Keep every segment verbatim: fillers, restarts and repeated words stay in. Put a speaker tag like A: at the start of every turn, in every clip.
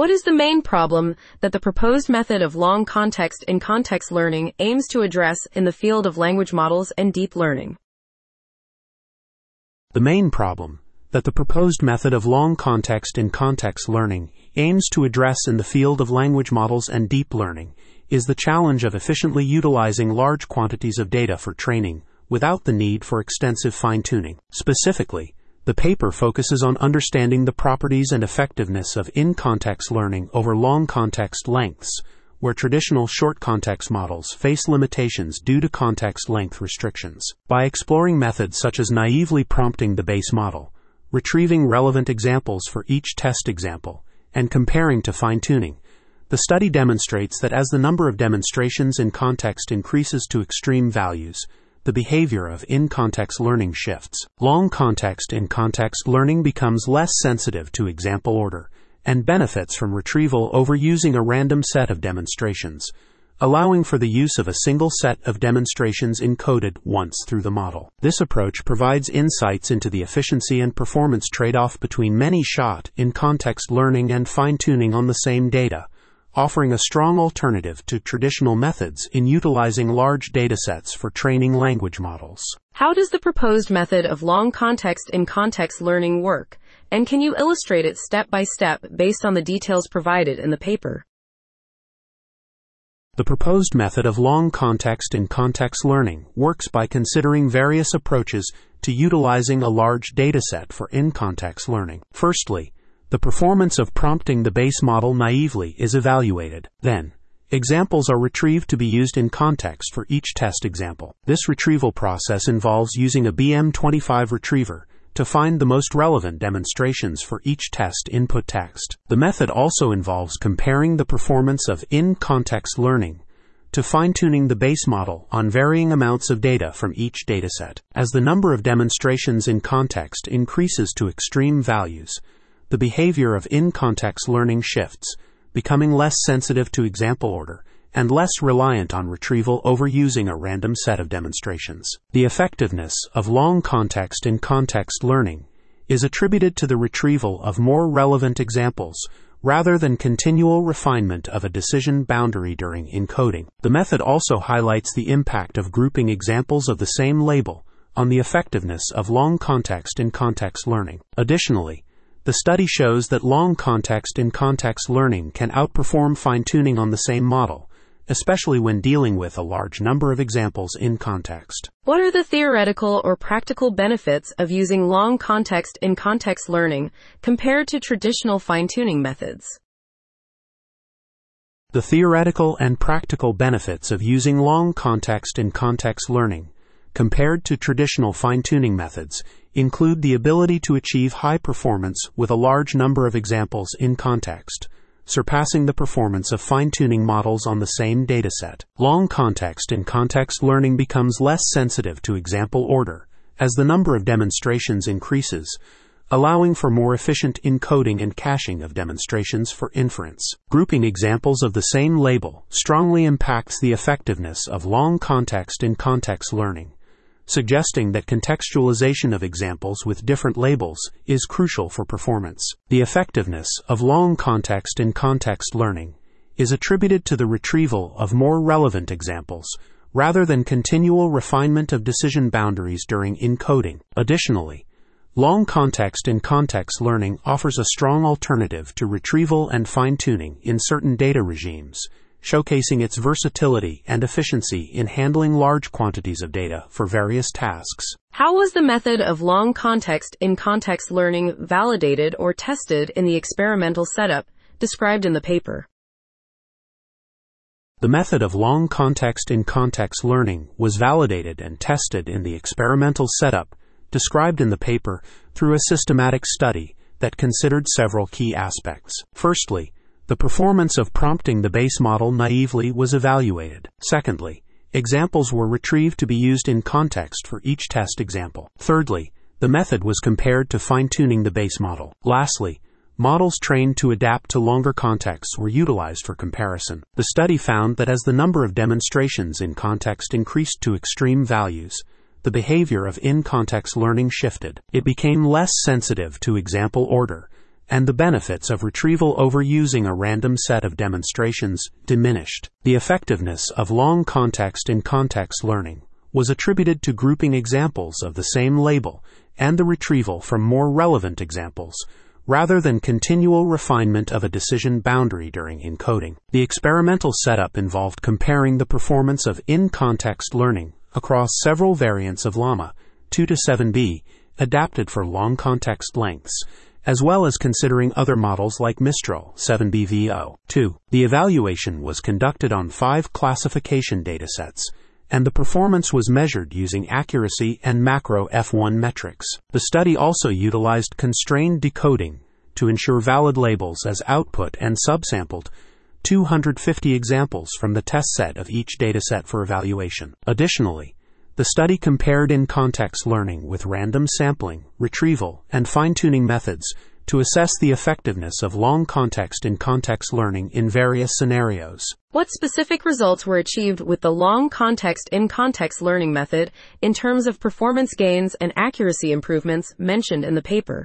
A: What is the main problem that the proposed method of long context in context learning aims to address in the field of language models and deep learning?
B: The main problem that the proposed method of long context in context learning aims to address in the field of language models and deep learning is the challenge of efficiently utilizing large quantities of data for training without the need for extensive fine-tuning. Specifically, the paper focuses on understanding the properties and effectiveness of in-context learning over long context lengths, where traditional short context models face limitations due to context length restrictions. By exploring methods such as naively prompting the base model, retrieving relevant examples for each test example, and comparing to fine-tuning, the study demonstrates that as the number of demonstrations in context increases to extreme values, the behavior of in-context learning shifts. Long context in context learning becomes less sensitive to example order and benefits from retrieval over using a random set of demonstrations, allowing for the use of a single set of demonstrations encoded once through the model. This approach provides insights into the efficiency and performance trade-off between many-shot in-context learning and fine-tuning on the same data, offering a strong alternative to traditional methods in utilizing large datasets for training language models.
A: How does the proposed method of long context in context learning work, and can you illustrate it step by step based on the details provided in the paper?
B: The proposed method of long context in context learning works by considering various approaches to utilizing a large dataset for in-context learning. Firstly, the performance of prompting the base model naively is evaluated. Then, examples are retrieved to be used in context for each test example. This retrieval process involves using a B M twenty-five retriever to find the most relevant demonstrations for each test input text. The method also involves comparing the performance of in-context learning to fine-tuning the base model on varying amounts of data from each dataset. As the number of demonstrations in context increases to extreme values, the behavior of in-context learning shifts, becoming less sensitive to example order and less reliant on retrieval over using a random set of demonstrations. The effectiveness of long context in context learning is attributed to the retrieval of more relevant examples rather than continual refinement of a decision boundary during encoding. The method also highlights the impact of grouping examples of the same label on the effectiveness of long context in context learning. Additionally, the study shows that long context in context learning can outperform fine-tuning on the same model, especially when dealing with a large number of examples in context.
A: What are the theoretical or practical benefits of using long context in context learning compared to traditional fine-tuning methods?
B: The theoretical and practical benefits of using long context in context learning compared to traditional fine-tuning methods include the ability to achieve high performance with a large number of examples in context, surpassing the performance of fine-tuning models on the same dataset. Long context in context learning becomes less sensitive to example order as the number of demonstrations increases, allowing for more efficient encoding and caching of demonstrations for inference. Grouping examples of the same label strongly impacts the effectiveness of long context in context learning, suggesting that contextualization of examples with different labels is crucial for performance. The effectiveness of long context in context learning is attributed to the retrieval of more relevant examples rather than continual refinement of decision boundaries during encoding. Additionally, long context in context learning offers a strong alternative to retrieval and fine-tuning in certain data regimes, showcasing its versatility and efficiency in handling large quantities of data for various tasks.
A: How was the method of long context in context learning validated or tested in the experimental setup described in the paper?
B: The method of long context in context learning was validated and tested in the experimental setup described in the paper through a systematic study that considered several key aspects. Firstly, the performance of prompting the base model naively was evaluated. Secondly, examples were retrieved to be used in context for each test example. Thirdly, the method was compared to fine-tuning the base model. Lastly, models trained to adapt to longer contexts were utilized for comparison. The study found that as the number of demonstrations in context increased to extreme values, the behavior of in-context learning shifted. It became less sensitive to example order and the benefits of retrieval over using a random set of demonstrations diminished. The effectiveness of long context in context learning was attributed to grouping examples of the same label and the retrieval from more relevant examples, rather than continual refinement of a decision boundary during encoding. The experimental setup involved comparing the performance of in-context learning across several variants of Llama two to seven b adapted for long context lengths, as well as considering other models like Mistral seven B V zero two. The evaluation was conducted on five classification datasets, and the performance was measured using accuracy and macro F one metrics. The study also utilized constrained decoding to ensure valid labels as output and subsampled two hundred fifty examples from the test set of each dataset for evaluation. Additionally, the study compared in-context learning with random sampling, retrieval, and fine-tuning methods to assess the effectiveness of long context in context learning in various scenarios.
A: What specific results were achieved with the long context in context learning method in terms of performance gains and accuracy improvements mentioned in the paper?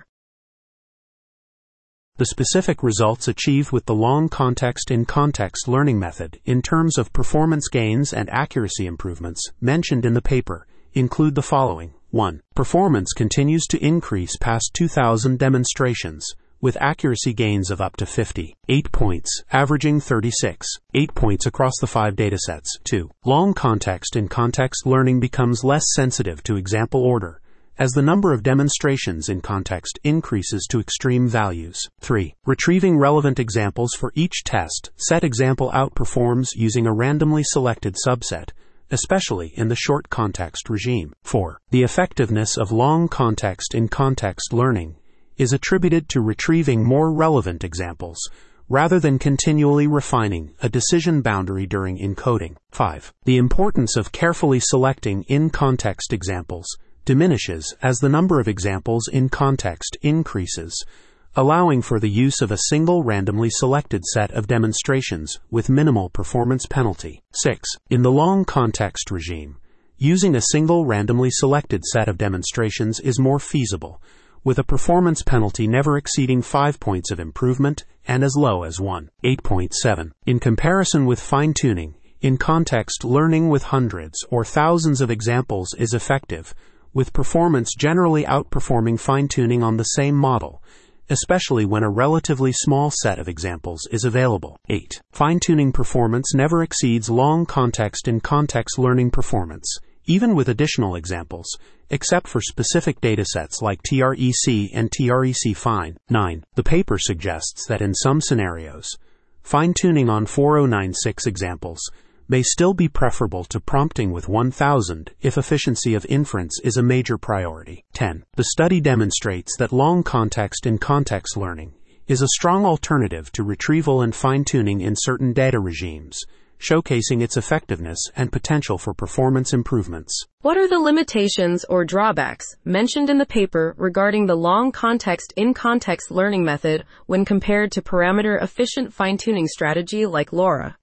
B: The specific results achieved with the long context in context learning method in terms of performance gains and accuracy improvements mentioned in the paper include the following. one. Performance continues to increase past two thousand demonstrations, with accuracy gains of up to fifty-eight points, averaging thirty-six point eight points across the five datasets. two. Long context in context learning becomes less sensitive to example order, as the number of demonstrations in context increases to extreme values. three. Retrieving relevant examples for each test set example outperforms using a randomly selected subset, especially in the short context regime. four. The effectiveness of long context in context learning is attributed to retrieving more relevant examples, rather than continually refining a decision boundary during encoding. five. The importance of carefully selecting in-context examples diminishes as the number of examples in context increases, allowing for the use of a single randomly selected set of demonstrations with minimal performance penalty. six. In the long context regime, using a single randomly selected set of demonstrations is more feasible, with a performance penalty never exceeding five points of improvement and as low as one point eight point seven. In comparison with fine-tuning, in context learning with hundreds or thousands of examples is effective, with performance generally outperforming fine-tuning on the same model, especially when a relatively small set of examples is available. eight. Fine-tuning performance never exceeds long context in context learning performance, even with additional examples, except for specific datasets like T R E C and T R E C Fine. nine. The paper suggests that in some scenarios, fine-tuning on four thousand ninety-six examples may still be preferable to prompting with one thousand if efficiency of inference is a major priority. ten. The study demonstrates that long context in context learning is a strong alternative to retrieval and fine-tuning in certain data regimes, showcasing its effectiveness and potential for performance improvements.
A: What are the limitations or drawbacks mentioned in the paper regarding the long context in context learning method when compared to parameter-efficient fine-tuning strategy like LoRa?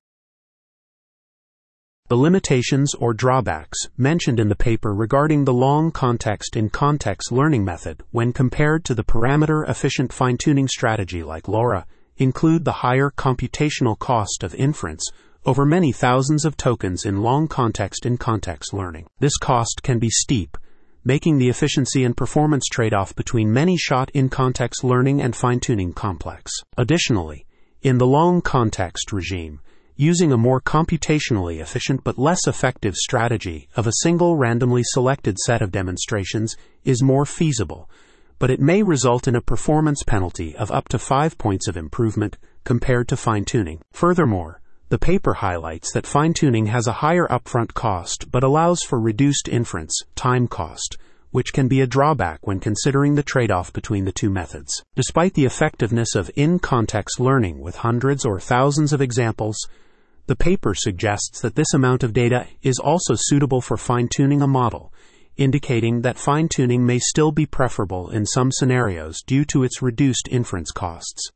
B: The limitations or drawbacks mentioned in the paper regarding the long context in context learning method when compared to the parameter-efficient fine-tuning strategy like LoRa include the higher computational cost of inference over many thousands of tokens in long context in context learning. This cost can be steep, making the efficiency and performance trade-off between many-shot in-context learning and fine-tuning complex. Additionally, in the long context regime, using a more computationally efficient but less effective strategy of a single randomly selected set of demonstrations is more feasible, but it may result in a performance penalty of up to five points of improvement compared to fine-tuning. Furthermore, the paper highlights that fine-tuning has a higher upfront cost but allows for reduced inference time cost, which can be a drawback when considering the trade-off between the two methods. Despite the effectiveness of in-context learning with hundreds or thousands of examples, the paper suggests that this amount of data is also suitable for fine-tuning a model, indicating that fine-tuning may still be preferable in some scenarios due to its reduced inference costs.